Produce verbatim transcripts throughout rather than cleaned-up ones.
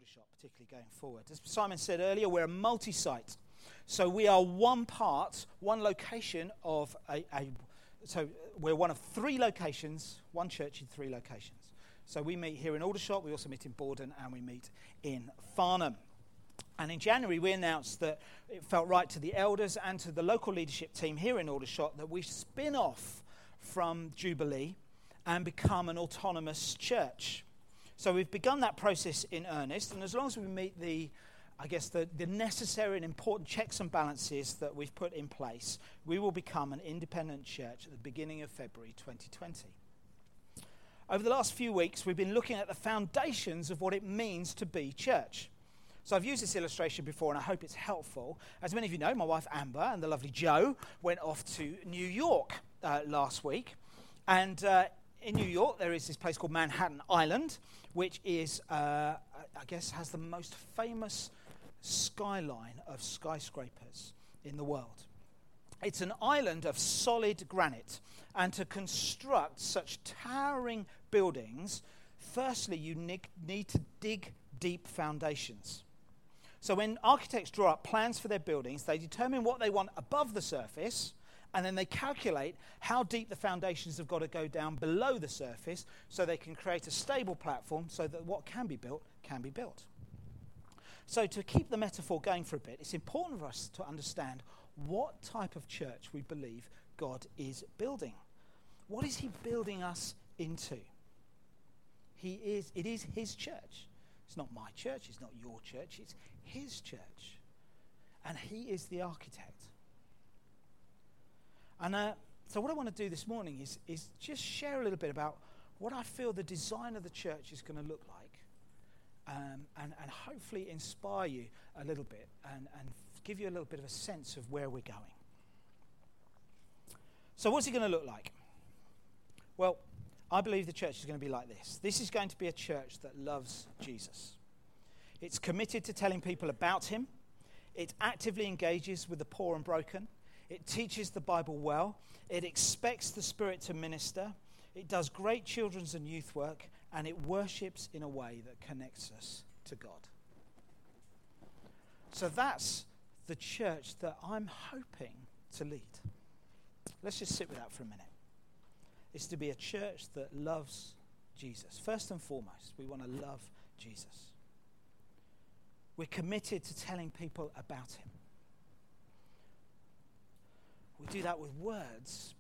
Aldershot, particularly going forward. As Simon said earlier, we're a multi-site. So we are one part, one location of a, a so we're one of three locations, one church in three locations. So we meet here in Aldershot, we also meet in Borden, and we meet in Farnham. And in January, we announced that it felt right to the elders and to the local leadership team here in Aldershot that we spin off from Jubilee and become an autonomous church. So we've begun that process in earnest, and as long as we meet the, I guess, the, the necessary and important checks and balances that we've put in place, we will become an independent church at the beginning of February twenty twenty. Over the last few weeks, we've been looking at the foundations of what it means to be church. So I've used this illustration before, and I hope it's helpful. As many of you know, my wife Amber and the lovely Joe went off to New York uh, last week. And uh, in New York, there is this place called Manhattan Island, which is, uh, I guess, has the most famous skyline of skyscrapers in the world. It's an island of solid granite. And to construct such towering buildings, firstly, you need to dig deep foundations. So when architects draw up plans for their buildings, they determine what they want above the surface, and then they calculate how deep the foundations have got to go down below the surface so they can create a stable platform so that what can be built can be built. So to keep the metaphor going for a bit, it's important for us to understand what type of church we believe God is building. What is he building us into? He is. It is his church. It's not my church, it's not your church, it's his church. And he is the architect. And uh, so what I want to do this morning is, is just share a little bit about what I feel the design of the church is going to look like. Um, and, and hopefully inspire you a little bit and, and give you a little bit of a sense of where we're going. So what's it going to look like? Well, I believe the church is going to be like this. This is going to be a church that loves Jesus. It's committed to telling people about him. It actively engages with the poor and broken. It teaches the Bible well. It expects the Spirit to minister. It does great children's and youth work. And it worships in a way that connects us to God. So that's the church that I'm hoping to lead. Let's just sit with that for a minute. Is to be a church that loves Jesus. First and foremost, we want to love Jesus. We're committed to telling people about him. We do that with words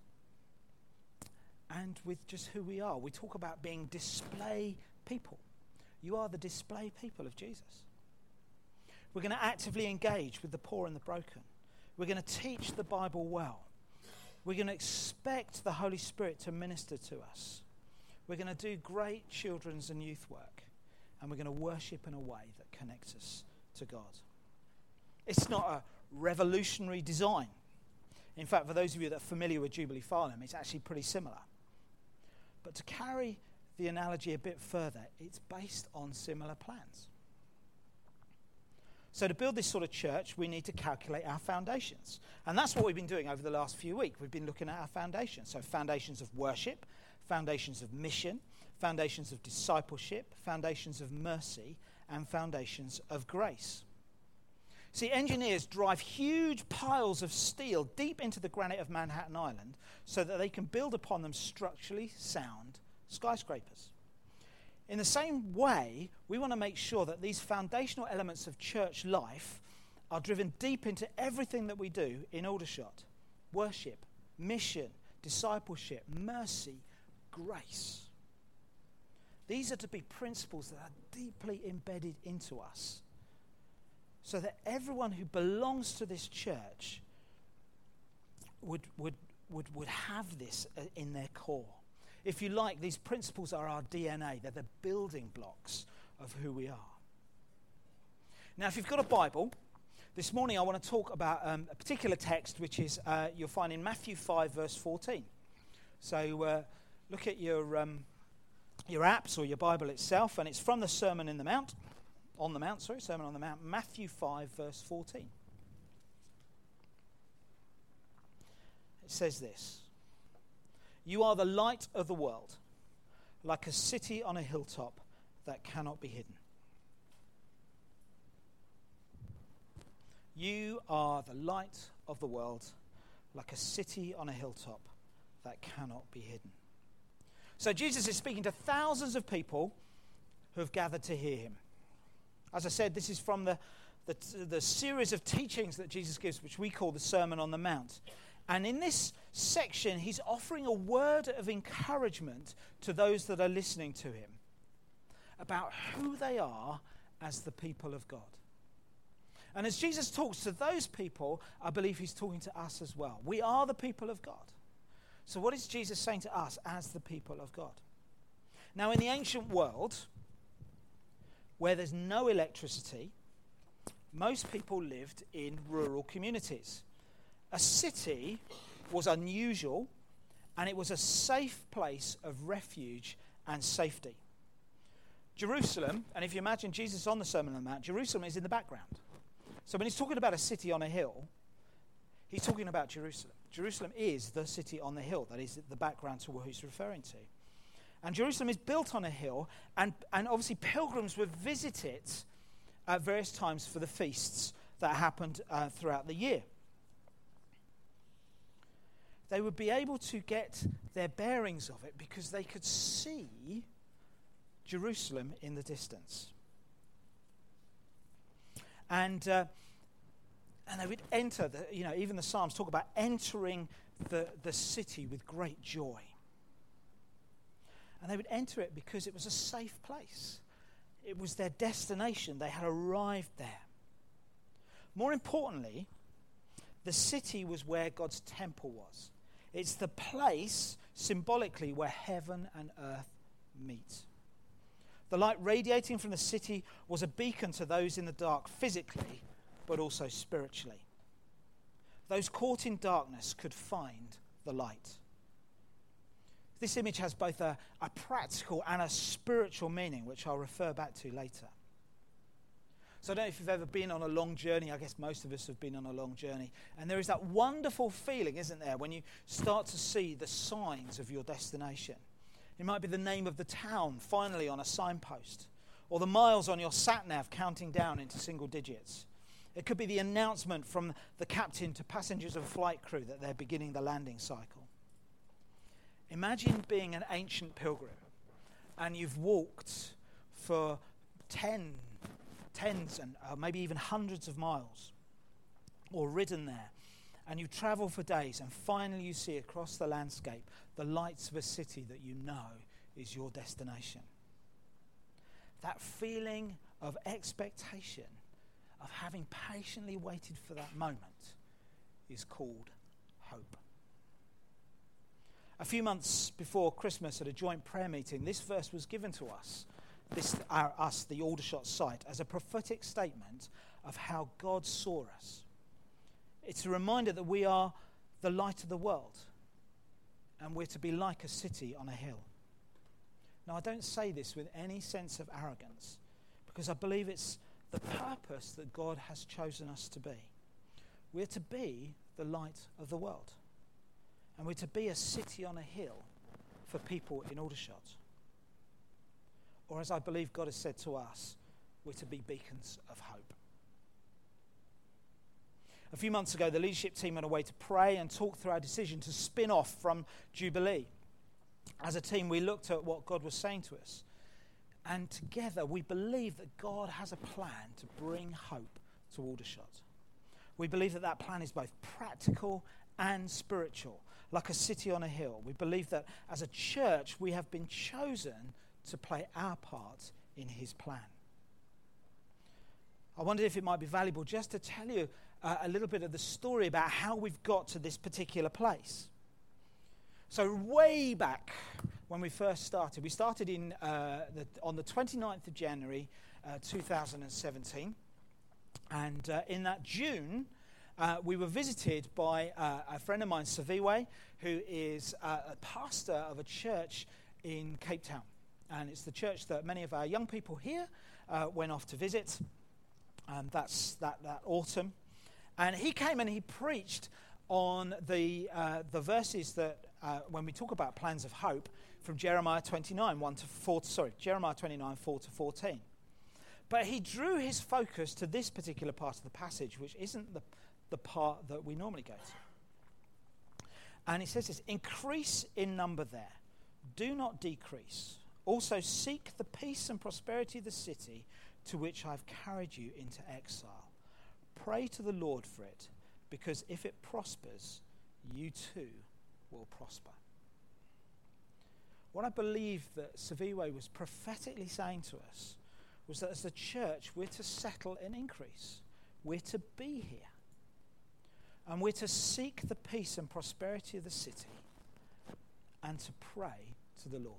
and with just who we are. We talk about being display people. You are the display people of Jesus. We're going to actively engage with the poor and the broken. We're going to teach the Bible well. We're going to expect the Holy Spirit to minister to us. We're going to do great children's and youth work. And we're going to worship in a way that connects us to God. It's not a revolutionary design. In fact, for those of you that are familiar with Jubilee Farnham, it's actually pretty similar. But to carry the analogy a bit further, it's based on similar plans. So to build this sort of church, we need to calculate our foundations. And that's what we've been doing over the last few weeks. We've been looking at our foundations. So foundations of worship, foundations of mission, foundations of discipleship, foundations of mercy, and foundations of grace. See, engineers drive huge piles of steel deep into the granite of Manhattan Island so that they can build upon them structurally sound skyscrapers. In the same way, we want to make sure that these foundational elements of church life are driven deep into everything that we do in Aldershot. Worship, mission, discipleship, mercy, grace. These are to be principles that are deeply embedded into us so that everyone who belongs to this church would, would, would, would have this in their core. If you like, these principles are our D N A. They're the building blocks of who we are. Now, if you've got a Bible, this morning I want to talk about um, a particular text, which is uh, you'll find in Matthew five, verse fourteen. So uh, look at your um, your apps or your Bible itself, and it's from the Sermon in the Mount, on the Mount, sorry, Sermon on the Mount, Matthew five, verse fourteen. It says this. You are the light of the world, like a city on a hilltop that cannot be hidden. You are the light of the world, like a city on a hilltop that cannot be hidden. So Jesus is speaking to thousands of people who have gathered to hear him. As I said, this is from the, the, the series of teachings that Jesus gives, which we call the Sermon on the Mount. And in this section, he's offering a word of encouragement to those that are listening to him about who they are as the people of God. And as Jesus talks to those people, I believe he's talking to us as well. We are the people of God. So what is Jesus saying to us as the people of God? Now, in the ancient world, where there's no electricity, most people lived in rural communities. A city was unusual, and it was a safe place of refuge and safety. Jerusalem, and if you imagine Jesus on the Sermon on the Mount, Jerusalem is in the background. So when he's talking about a city on a hill, he's talking about Jerusalem. Jerusalem is the city on the hill. That is the background to what he's referring to. And Jerusalem is built on a hill, and, and obviously pilgrims would visit it at various times for the feasts that happened uh, throughout the year. They would be able to get their bearings of it because they could see Jerusalem in the distance. And uh, and they would enter, the, you know, even the Psalms talk about entering the, the city with great joy. And they would enter it because it was a safe place. It was their destination. They had arrived there. More importantly, the city was where God's temple was. It's the place, symbolically, where heaven and earth meet. The light radiating from the city was a beacon to those in the dark physically, but also spiritually. Those caught in darkness could find the light. This image has both a, a practical and a spiritual meaning, which I'll refer back to later. So I don't know if you've ever been on a long journey. I guess most of us have been on a long journey. And there is that wonderful feeling, isn't there, when you start to see the signs of your destination. It might be the name of the town finally on a signpost, or the miles on your sat-nav counting down into single digits. It could be the announcement from the captain to passengers and flight crew that they're beginning the landing cycle. Imagine being an ancient pilgrim and you've walked for ten, tens and uh, maybe even hundreds of miles, or ridden there, and you travel for days, and finally you see across the landscape the lights of a city that you know is your destination. That feeling of expectation, of having patiently waited for that moment, is called hope. A few months before Christmas, at a joint prayer meeting, this verse was given to us, this our, us, the Aldershot site, as a prophetic statement of how God saw us. It's a reminder that we are the light of the world, and we're to be like a city on a hill. Now, I don't say this with any sense of arrogance, because I believe it's the purpose that God has chosen us to be. We're to be the light of the world, and we're to be a city on a hill for people in Aldershot. Or as I believe God has said to us, we're to be beacons of hope. A few months ago, the leadership team went away to pray and talk through our decision to spin off from Jubilee. As a team, we looked at what God was saying to us. And together, we believe that God has a plan to bring hope to Aldershot. We believe that that plan is both practical and spiritual, like a city on a hill. We believe that as a church, we have been chosen to play our part in his plan. I wondered if it might be valuable just to tell you uh, a little bit of the story about how we've got to this particular place. So way back when we first started, we started in uh, the, on the twenty-ninth of January uh, two thousand seventeen. And uh, in that June, uh, we were visited by uh, a friend of mine, Saviwe, who is uh, a pastor of a church in Cape Town. And it's the church that many of our young people here uh, went off to visit. Um, that's that, that autumn. And he came and he preached on the uh, the verses that, uh, when we talk about plans of hope, from Jeremiah twenty-nine, one to four, sorry, Jeremiah twenty-nine, four to fourteen. But he drew his focus to this particular part of the passage, which isn't the, the part that we normally go to. And he says this, increase in number there, do not decrease. Also seek the peace and prosperity of the city to which I've carried you into exile. Pray to the Lord for it, because if it prospers, you too will prosper. What I believe that Saviwe was prophetically saying to us was that as a church, we're to settle and increase. We're to be here. And we're to seek the peace and prosperity of the city and to pray to the Lord.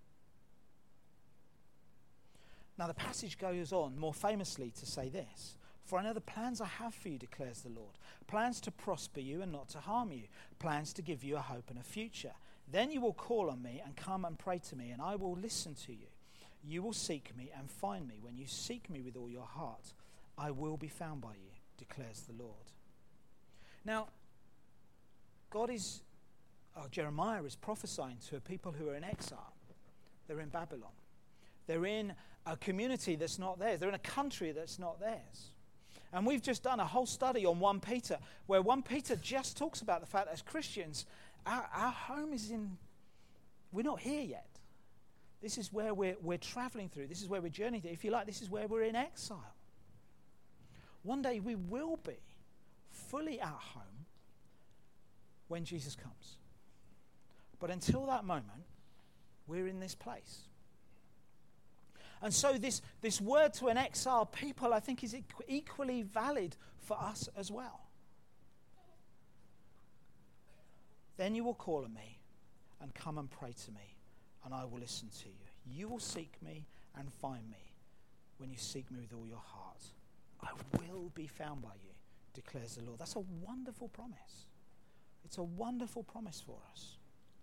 Now the passage goes on more famously to say this. For I know the plans I have for you, declares the Lord. Plans to prosper you and not to harm you. Plans to give you a hope and a future. Then you will call on me and come and pray to me, and I will listen to you. You will seek me and find me. When you seek me with all your heart, I will be found by you, declares the Lord. Now, God is, oh, Jeremiah is prophesying to a people who are in exile. They're in Babylon. They're in a community that's not theirs. They're in a country that's not theirs. And we've just done a whole study on First Peter, where First Peter just talks about the fact that as Christians, our, our home is in, we're not here yet. This is where we're, we're traveling through. This is where we're journeying through. If you like, this is where we're in exile. One day we will be fully at home when Jesus comes. But until that moment, we're in this place. And so this, this word to an exiled people, I think, is equ- equally valid for us as well. Then you will call on me and come and pray to me, and I will listen to you. You will seek me and find me when you seek me with all your heart. I will be found by you, declares the Lord. That's a wonderful promise. It's a wonderful promise for us.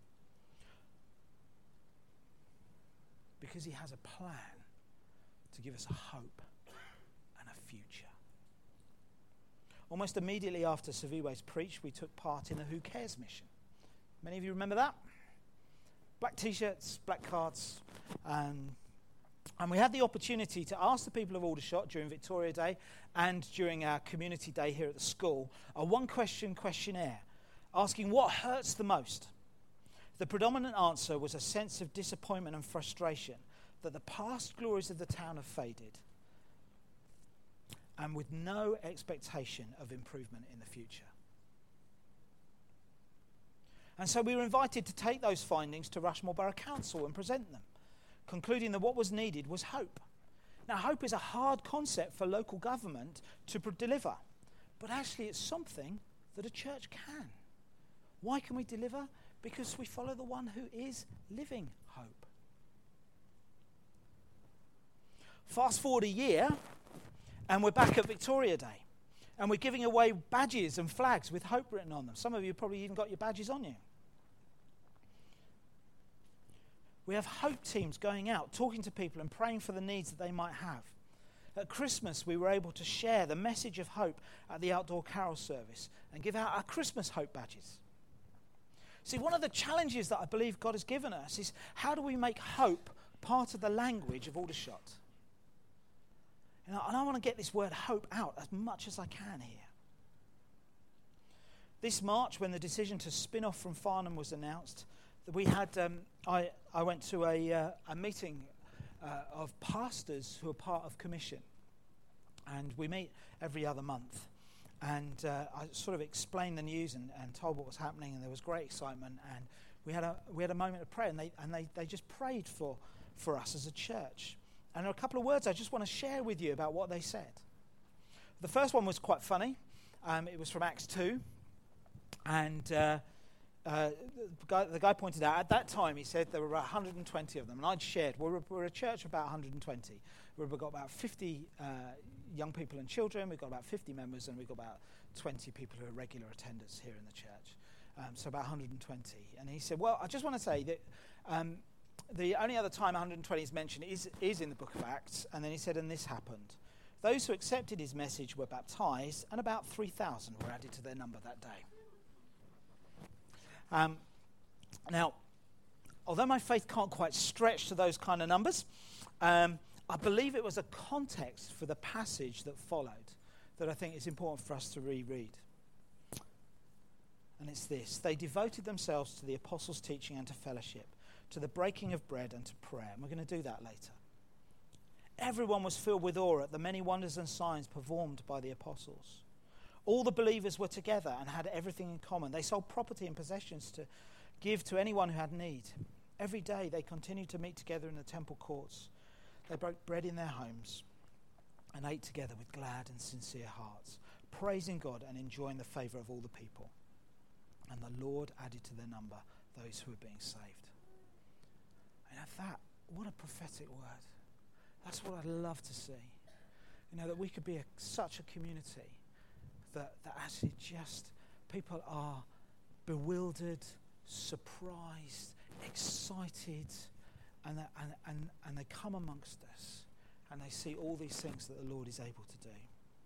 Because he has a plan to give us a hope and a future. Almost immediately after Saviwe's preach, we took part in the Who Cares mission. Many of you remember that? Black t-shirts, black cards, um, and we had the opportunity to ask the people of Aldershot during Victoria Day and during our community day here at the school a one-question questionnaire asking what hurts the most. The predominant answer was a sense of disappointment and frustration that the past glories of the town have faded, and with no expectation of improvement in the future. And so we were invited to take those findings to Rushmore Borough Council and present them, concluding that what was needed was hope. Now, hope is a hard concept for local government to pr- deliver, but actually it's something that a church can. Why can we deliver? Because we follow the one who is living hope. Fast forward a year, and we're back at Victoria Day, and we're giving away badges and flags with hope written on them. Some of you probably even got your badges on you. We have hope teams going out, talking to people and praying for the needs that they might have. At Christmas, we were able to share the message of hope at the outdoor carol service and give out our Christmas hope badges. See, one of the challenges that I believe God has given us is how do we make hope part of the language of Aldershot? And I, and I want to get this word hope out as much as I can here. This March, when the decision to spin off from Farnham was announced, we had um, I, I went to a, uh, a meeting uh, of pastors who are part of Commission, and we meet every other month. And uh, I sort of explained the news and, and told what was happening, and there was great excitement. And we had a we had a moment of prayer, and they and they, they just prayed for, for us as a church. And there are a couple of words I just want to share with you about what they said. The first one was quite funny. Um, it was from Acts two, and uh, uh, the, guy, the guy pointed out at that time he said there were about one hundred twenty of them, and I'd shared we're, we're a church of about one hundred twenty. We've got about fifty. Uh, young people and children, we've got about fifty members, and we've got about twenty people who are regular attenders here in the church, um, so about one hundred twenty. And he said, well, I just want to say that um, the only other time one hundred twenty is mentioned is, is in the book of Acts, and then he said, and this happened. Those who accepted his message were baptized, and about three thousand were added to their number that day. Um, now, although my faith can't quite stretch to those kind of numbers, um, I believe it was a context for the passage that followed that I think is important for us to reread. And it's this: they devoted themselves to the apostles' teaching and to fellowship, to the breaking of bread and to prayer. And we're going to do that later. Everyone was filled with awe at the many wonders and signs performed by the apostles. All the believers were together and had everything in common. They sold property and possessions to give to anyone who had need. Every day they continued to meet together in the temple courts. They broke bread in their homes and ate together with glad and sincere hearts, praising God and enjoying the favour of all the people. And the Lord added to their number those who were being saved. And at that, what a prophetic word. That's what I'd love to see. You know, that we could be a, such a community that, that actually just people are bewildered, surprised, excited, and, they, and, and, and they come amongst us and they see all these things that the Lord is able to do.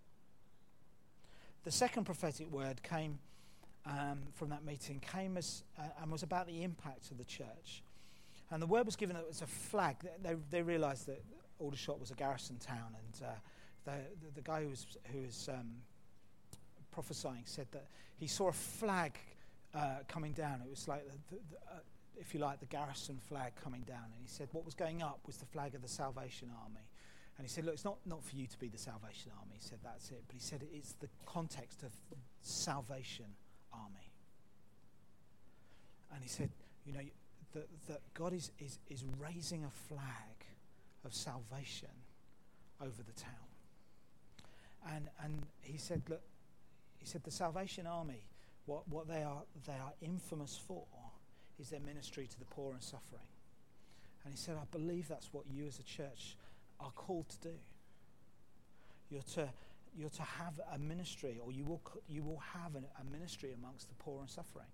The second prophetic word came um, from that meeting, came as uh, and was about the impact of the church. And the word was given that it was a flag. They, they, they realised that Aldershot was a garrison town, and uh, the, the, the guy who was, who was um, prophesying said that he saw a flag uh, coming down. It was like, the, the, the, uh, if you like, the garrison flag coming down. And he said what was going up was the flag of the Salvation Army. And he said, look, it's not, not for you to be the Salvation Army. He said, that's it. But he said it's the context of Salvation Army. And he said, you know, that, that God is, is, is raising a flag of salvation over the town. And and he said, look, he said the Salvation Army, what, what they are they are infamous for is their ministry to the poor and suffering. And he said, I believe that's what you as a church are called to do. You're to you're to have a ministry, or you will you will have an, a ministry amongst the poor and suffering.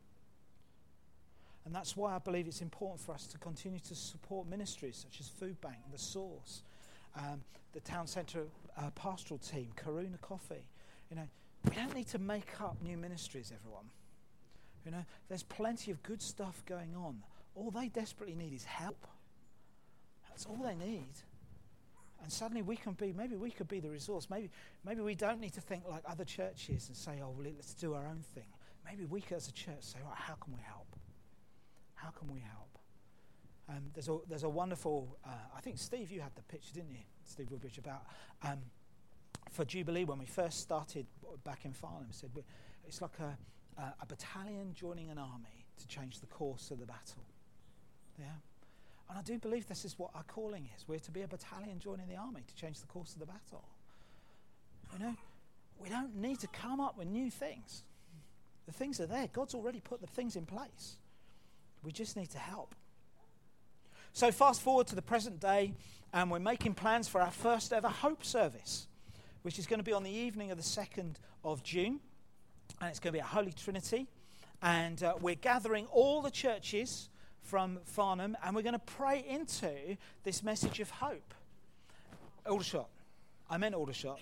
And that's why I believe it's important for us to continue to support ministries such as Food Bank, The Source, um, the Town Centre uh, pastoral team, Karuna Coffee. You know, we don't need to make up new ministries, everyone. You know, there's plenty of good stuff going on. All they desperately need is help. That's all they need. And suddenly we can be, maybe we could be the resource. Maybe maybe we don't need to think like other churches and say, oh, well, let's do our own thing. Maybe we could, as a church, say, right, how can we help? How can we help? Um, there's a there's a wonderful, uh, I think, Steve, you had the picture, didn't you? Steve Woodbridge, about um, for Jubilee, when we first started back in Farnham, said it's like a, a, a battalion joining an army to change the course of the battle. Yeah? And I do believe this is what our calling is. We're to be a battalion joining the army to change the course of the battle. You know, we don't need to come up with new things. The things are there. God's already put the things in place. We just need to help. So fast forward to the present day, and we're making plans for our first ever Hope service, which is going to be on the evening of the second of June, and it's going to be at Holy Trinity. And uh, we're gathering all the churches from Farnham, and we're going to pray into this message of hope. Aldershot. I meant Aldershot.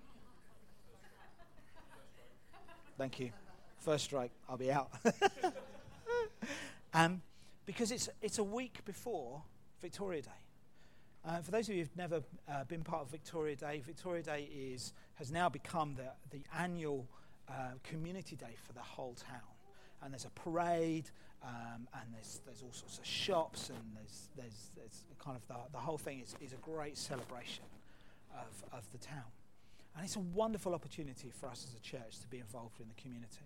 Thank you. First strike, I'll be out. Um, because it's it's a week before Victoria Day. Uh, for those of you who've never uh, been part of Victoria Day, Victoria Day is has now become the, the annual uh, community day for the whole town. And there's a parade, um, and there's there's all sorts of shops, and there's there's, there's kind of the, the whole thing is, is a great celebration of, of the town. And it's a wonderful opportunity for us as a church to be involved in the community.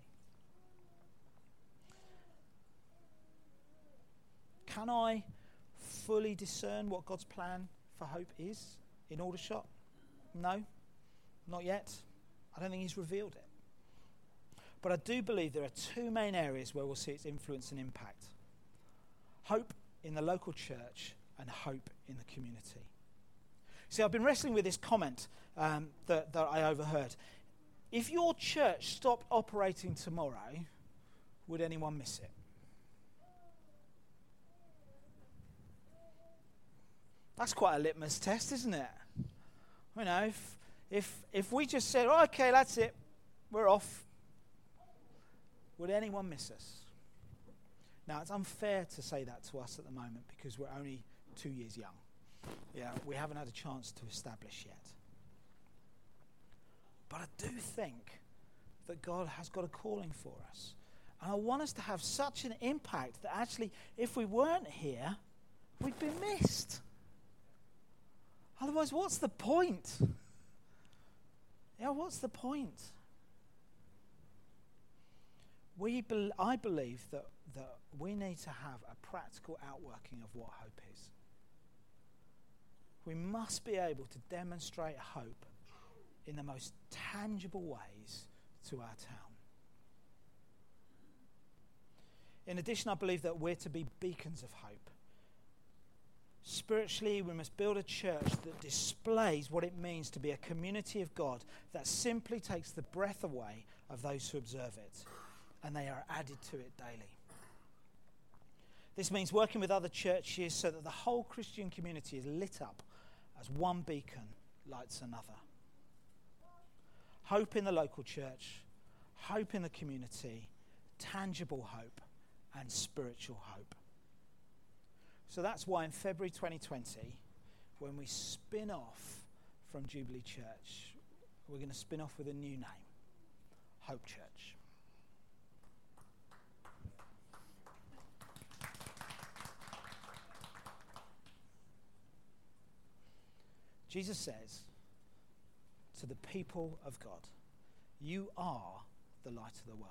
Can I fully discern what God's plan for hope is in Aldershot? No, not yet. I don't think he's revealed it. But I do believe there are two main areas where we'll see its influence and impact. Hope in the local church and hope in the community. See, I've been wrestling with this comment um, that, that I overheard. If your church stopped operating tomorrow, would anyone miss it? That's quite a litmus test, isn't it? You know, if if if we just said, oh, okay, that's it, we're off, would anyone miss us? Now, it's unfair to say that to us at the moment because we're only two years young. yeah, we haven't had a chance to establish yet. But I do think that God has got a calling for us. And I want us to have such an impact that actually, if we weren't here, we'd be missed. Otherwise, what's the point? Yeah, what's the point? We, be- I believe that, that we need to have a practical outworking of what hope is. We must be able to demonstrate hope in the most tangible ways to our town. In addition, I believe that we're to be beacons of hope. Spiritually, we must build a church that displays what it means to be a community of God that simply takes the breath away of those who observe it, and they are added to it daily. This means working with other churches so that the whole Christian community is lit up as one beacon lights another. Hope in the local church, hope in the community, tangible hope, and spiritual hope. So that's why in February twenty twenty, when we spin off from Jubilee Church, we're going to spin off with a new name, Hope Church. Jesus says to the people of God, you are the light of the world.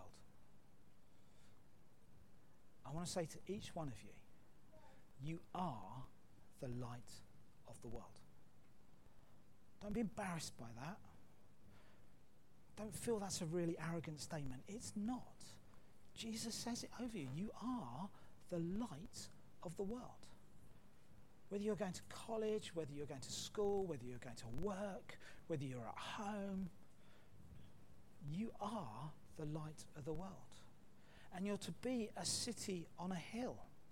I want to say to each one of you, you are the light of the world. Don't be embarrassed by that. Don't feel that's a really arrogant statement. It's not. Jesus says it over you. You are the light of the world. Whether you're going to college, whether you're going to school, whether you're going to work, whether you're at home, you are the light of the world. And you're to be a city on a hill.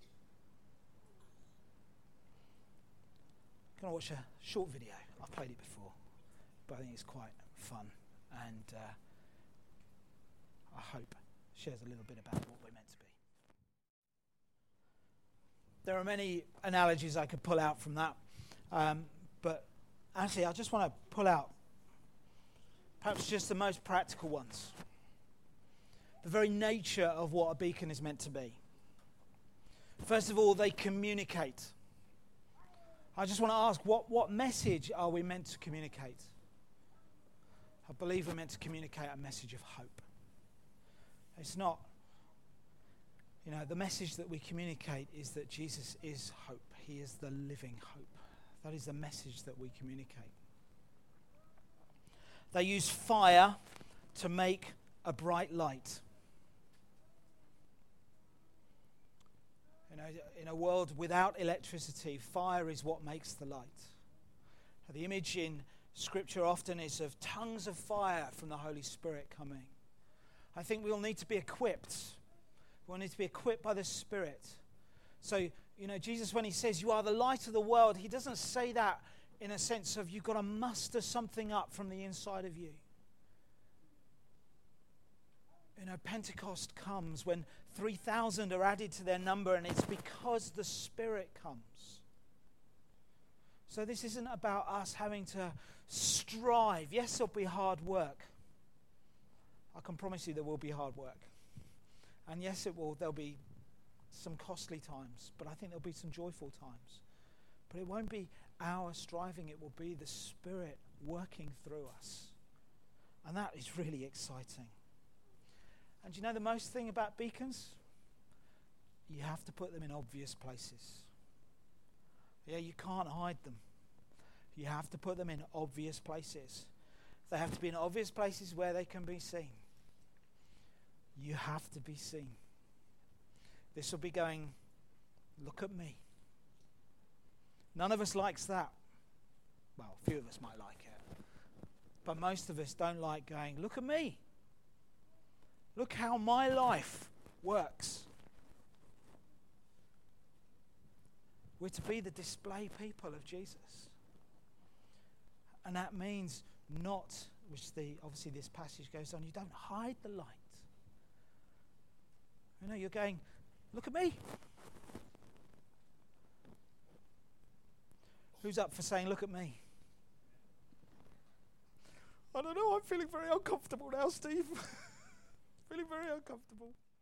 I'm going to watch a short video. I've played it before, but I think it's quite fun. And uh, I hope shares a little bit about what we're meant to be. There are many analogies I could pull out from that. Um, but actually, I just want to pull out perhaps just the most practical ones. The very nature of what a beacon is meant to be. First of all, they communicate. I just want to ask, what, what message are we meant to communicate? I believe we're meant to communicate a message of hope. It's not, you know, the message that we communicate is that Jesus is hope. He is the living hope. That is the message that we communicate. They use fire to make a bright light. You know, in a world without electricity, fire is what makes the light. The image in Scripture often is of tongues of fire from the Holy Spirit coming. I think we all need to be equipped. We all need to be equipped by the Spirit. So, you know, Jesus, when he says you are the light of the world, he doesn't say that in a sense of you've got to muster something up from the inside of you. You know, Pentecost comes when three thousand are added to their number, and it's because the Spirit comes. So this isn't about us having to strive. Yes, there'll be hard work. I can promise you there will be hard work. And yes, it will. There'll be some costly times, but I think there'll be some joyful times. But it won't be our striving. It will be the Spirit working through us. And that is really exciting. And do you know the most thing about beacons? You have to put them in obvious places. Yeah, you can't hide them. You have to put them in obvious places. They have to be in obvious places where they can be seen. You have to be seen. This will be going, look at me. None of us likes that. Well, a few of us might like it. But most of us don't like going, look at me. Look how my life works. We're to be the display people of Jesus. And that means not, which the obviously this passage goes on, you don't hide the light. You know, you're going, look at me. Who's up for saying, look at me? I don't know, I'm feeling very uncomfortable now, Steve. Feeling very uncomfortable.